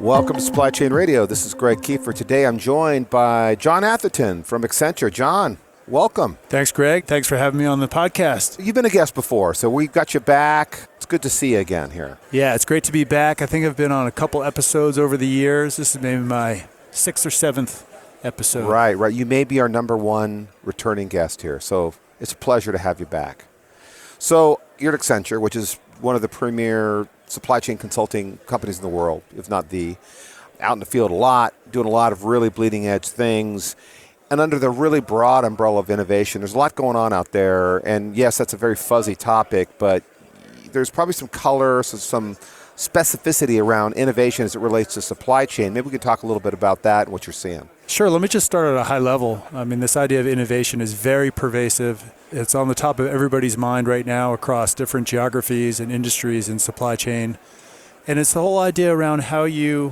Welcome to Supply Chain Radio. This is Greg Kiefer. Today I'm joined by John Atherton from Accenture. John, welcome. Thanks, Greg. Thanks for having me on the podcast. You've been a guest before, so we've got you back. It's good to see you again here. Yeah, it's great to be back. I think I've been on a couple episodes over the years. This is maybe my 6th or 7th episode. Right. You may be our number one returning guest here, so it's a pleasure to have you back. So you're at Accenture, which is one of the premier supply chain consulting companies in the world, if not the, out in the field a lot, doing a lot of really bleeding edge things. And under the really broad umbrella of innovation, there's a lot going on out there. And yes, that's a very fuzzy topic, but there's probably some color, some specificity around innovation as it relates to supply chain. Maybe we could talk a little bit about that and what you're seeing. Sure. Let me just start at a high level. I mean, this idea of innovation is very pervasive. It's on the top of everybody's mind right now across different geographies and industries and supply chain. And it's the whole idea around how you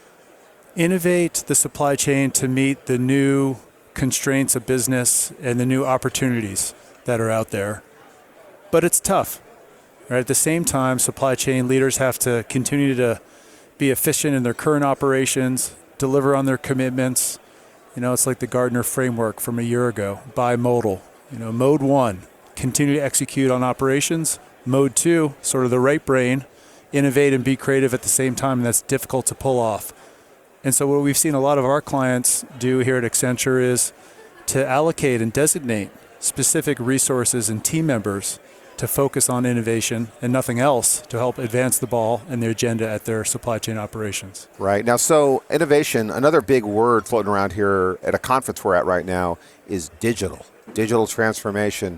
innovate the supply chain to meet the new constraints of business and the new opportunities that are out there. But it's tough. Right? At the same time, supply chain leaders have to continue to be efficient in their current operations, deliver on their commitments. You know, it's like the Gartner framework from a year ago, bimodal. You know, mode 1, continue to execute on operations. Mode 2, sort of the right brain, innovate and be creative at the same time, and that's difficult to pull off. And so what we've seen a lot of our clients do here at Accenture is to allocate and designate specific resources and team members to focus on innovation and nothing else to help advance the ball and the agenda at their supply chain operations. Right. Now, so innovation, another big word floating around here at a conference we're at right now is digital transformation.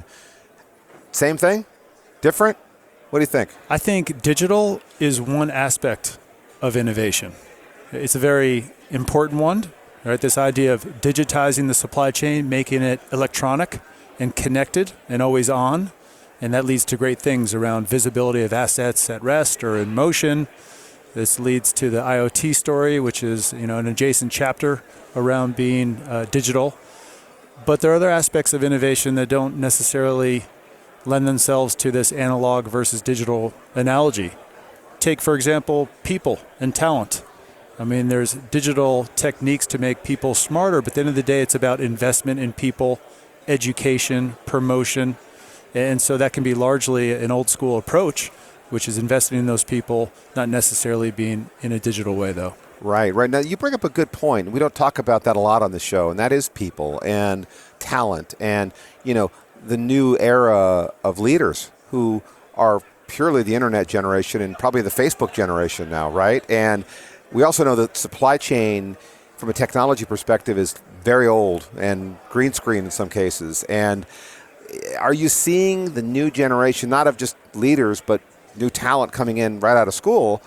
Same thing? Different? What do you think? I think digital is one aspect of innovation. It's a very important one, right? This idea of digitizing the supply chain, making it electronic and connected and always on. And that leads to great things around visibility of assets at rest or in motion. This leads to the IoT story, which is, you know, an adjacent chapter around being digital. But there are other aspects of innovation that don't necessarily lend themselves to this analog versus digital analogy. Take, for example, people and talent. I mean, there's digital techniques to make people smarter, but at the end of the day, it's about investment in people, education, promotion. And so that can be largely an old school approach, which is investing in those people, not necessarily being in a digital way, though. Right. Now, you bring up a good point. We don't talk about that a lot on the show, and that is people and talent and, you know, the new era of leaders who are purely the internet generation and probably the Facebook generation now, right? And we also know that supply chain, from a technology perspective, is very old and green screen in some cases. And are you seeing the new generation, not of just leaders, but new talent coming in right out of school,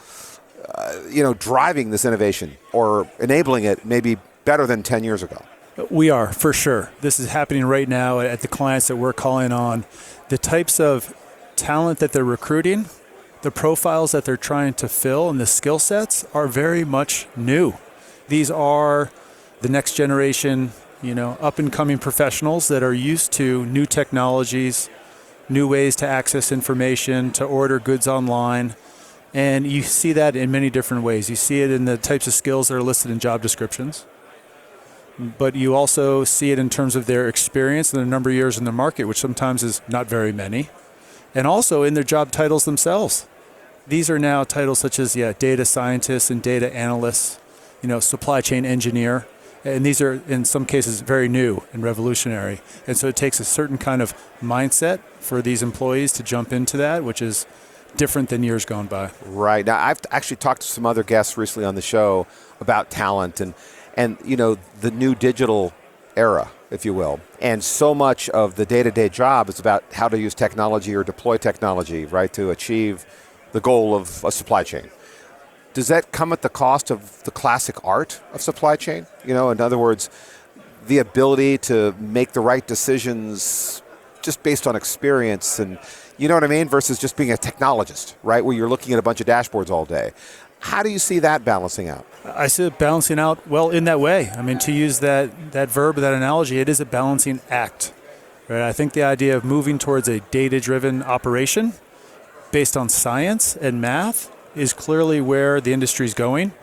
driving this innovation or enabling it maybe better than 10 years ago? We are, for sure. This is happening right now at the clients that we're calling on. The types of talent that they're recruiting, the profiles that they're trying to fill, and the skill sets are very much new. These are the next generation, up-and-coming professionals that are used to new technologies, new ways to access information, to order goods online. And you see that in many different ways. You see it in the types of skills that are listed in job descriptions. But you also see it in terms of their experience and the number of years in the market, which sometimes is not very many. And also in their job titles themselves. These are now titles such as data scientists and data analysts, supply chain engineer. And these are, in some cases, very new and revolutionary. And so it takes a certain kind of mindset for these employees to jump into that, which is different than years gone by. Right. Now, I've actually talked to some other guests recently on the show about talent and the new digital era, if you will. And so much of the day-to-day job is about how to use technology or deploy technology, right, to achieve the goal of a supply chain. Does that come at the cost of the classic art of supply chain? In other words, the ability to make the right decisions just based on experience and, you know what I mean, versus just being a technologist, right, where you're looking at a bunch of dashboards all day. How do you see that balancing out? I see it balancing out well in that way. I mean, to use that verb, that analogy, it is a balancing act. Right? I think the idea of moving towards a data-driven operation based on science and math is clearly where the industry is going.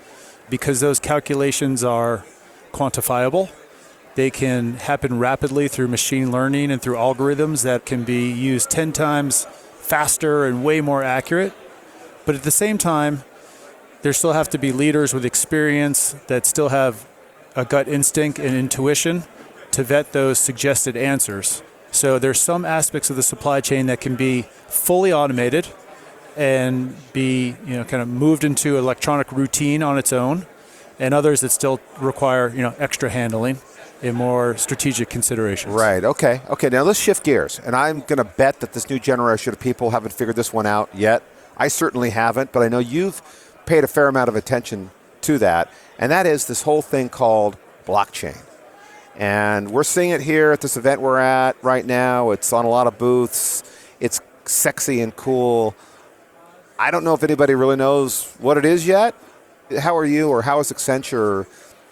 because those calculations are quantifiable. They can happen rapidly through machine learning and through algorithms that can be used 10 times faster and way more accurate. But at the same time, there still have to be leaders with experience that still have a gut instinct and intuition to vet those suggested answers. So there's some aspects of the supply chain that can be fully automated and be, kind of moved into electronic routine on its own, and others that still require, extra handling and more strategic considerations. Right. Okay. Now let's shift gears. And I'm going to bet that this new generation of people haven't figured this one out yet. I certainly haven't, but I know you've paid a fair amount of attention to that. And that is this whole thing called blockchain. And we're seeing it here at this event we're at right now. It's on a lot of booths. It's sexy and cool. I don't know if anybody really knows what it is yet. How are you, or how is Accenture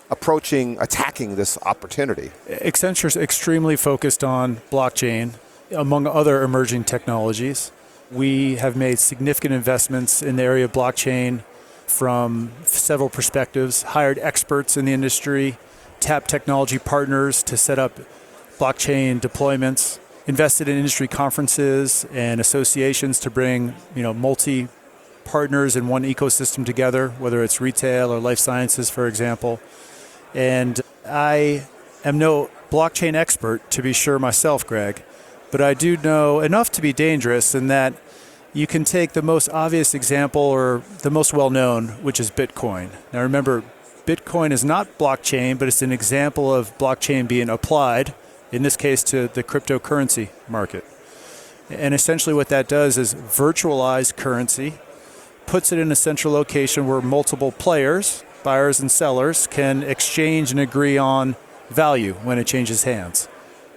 attacking this opportunity? Accenture is extremely focused on blockchain, among other emerging technologies. We have made significant investments in the area of blockchain from several perspectives, hired experts in the industry, tapped technology partners to set up blockchain deployments, invested in industry conferences and associations to bring, multi-partners in one ecosystem together, whether it's retail or life sciences, for example. And I am no blockchain expert, to be sure myself, Greg, but I do know enough to be dangerous in that you can take the most obvious example, or the most well-known, which is Bitcoin. Now remember, Bitcoin is not blockchain, but it's an example of blockchain being applied, in this case to the cryptocurrency market. And essentially what that does is virtualize currency, puts it in a central location where multiple players, buyers and sellers, can exchange and agree on value when it changes hands.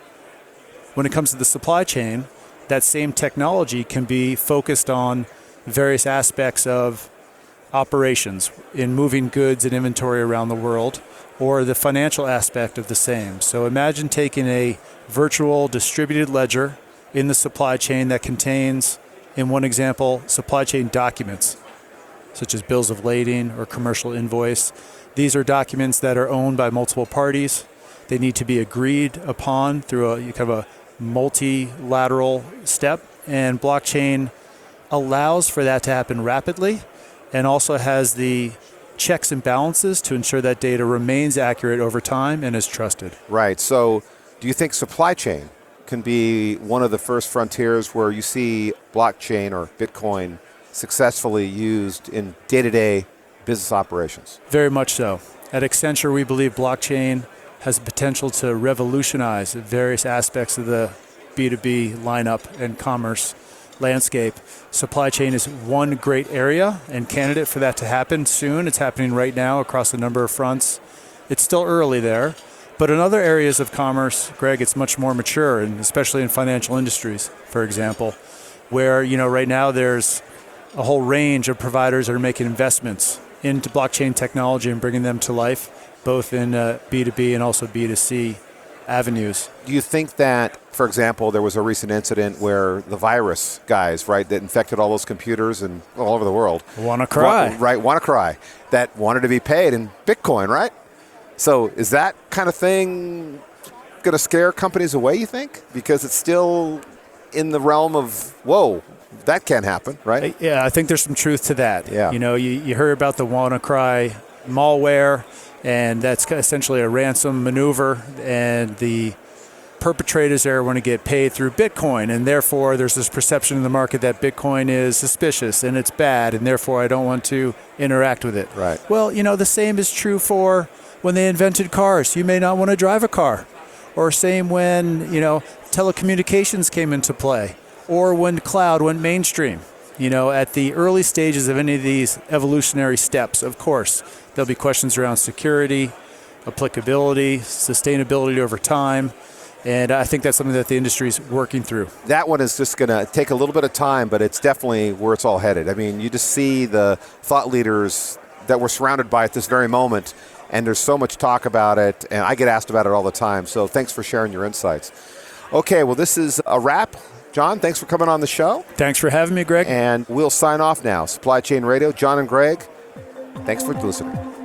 When it comes to the supply chain, that same technology can be focused on various aspects of operations in moving goods and inventory around the world, or the financial aspect of the same. So imagine taking a virtual distributed ledger in the supply chain that contains, in one example, supply chain documents, such as bills of lading or commercial invoice. These are documents that are owned by multiple parties. They need to be agreed upon through a kind of a multilateral step, and blockchain allows for that to happen rapidly, and also has the checks and balances to ensure that data remains accurate over time and is trusted. Right. So do you think supply chain can be one of the first frontiers where you see blockchain or Bitcoin successfully used in day-to-day business operations? Very much so. At Accenture, we believe blockchain has the potential to revolutionize various aspects of the B2B lineup and commerce landscape. Supply chain is one great area and candidate for that to happen soon. It's happening right now across a number of fronts. It's still early there, but in other areas of commerce, Greg, it's much more mature, and especially in financial industries, for example, where right now there's a whole range of providers that are making investments into blockchain technology and bringing them to life, both in B2B and also B2C avenues. Do you think that, for example, there was a recent incident where the virus guys, right, that infected all those computers and all over the world. WannaCry. That wanted to be paid in Bitcoin, right? So is that kind of thing going to scare companies away, you think? Because it's still in the realm of, whoa, that can't happen, right? Yeah, I think there's some truth to that. Yeah. You heard about the WannaCry malware, and that's essentially a ransom maneuver, and the perpetrators there want to get paid through Bitcoin, and therefore there's this perception in the market that Bitcoin is suspicious and it's bad, and therefore I don't want to interact with it. Right. Well, the same is true for when they invented cars. You may not want to drive a car. Or same when, telecommunications came into play, or when cloud went mainstream. At the early stages of any of these evolutionary steps, of course, there'll be questions around security, applicability, sustainability over time. And I think that's something that the industry is working through. That one is just going to take a little bit of time, but it's definitely where it's all headed. I mean, you just see the thought leaders that we're surrounded by at this very moment, and there's so much talk about it, and I get asked about it all the time. So thanks for sharing your insights. Okay, well, this is a wrap. John, thanks for coming on the show. Thanks for having me, Greg. And we'll sign off now. Supply Chain Radio, John and Greg, thanks for listening.